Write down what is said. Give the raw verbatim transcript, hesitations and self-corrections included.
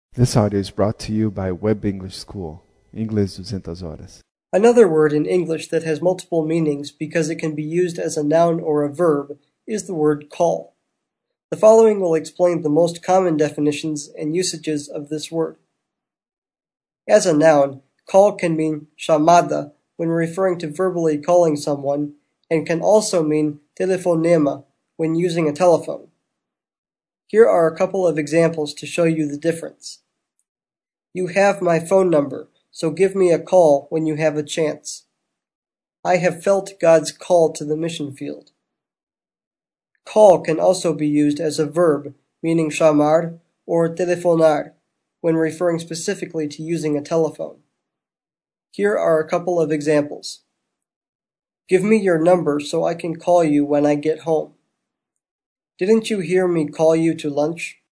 This audio is brought to you by Web English School, Inglês duzentas horas. Another word in English that has multiple meanings because it can be used as a noun or a verb is the word call. The following will explain the most common definitions and usages of this word. As a noun, call can mean chamada when referring to verbally calling someone, and can also mean telefonema when using a telephone. Here are a couple of examples to show you the difference. You have my phone number, so give me a call when you have a chance. I have felt God's call to the mission field. Call can also be used as a verb, meaning chamar or telefonar, when referring specifically to using a telephone. Here are a couple of examples. Give me your number so I can call you when I get home. Didn't you hear me call you to lunch?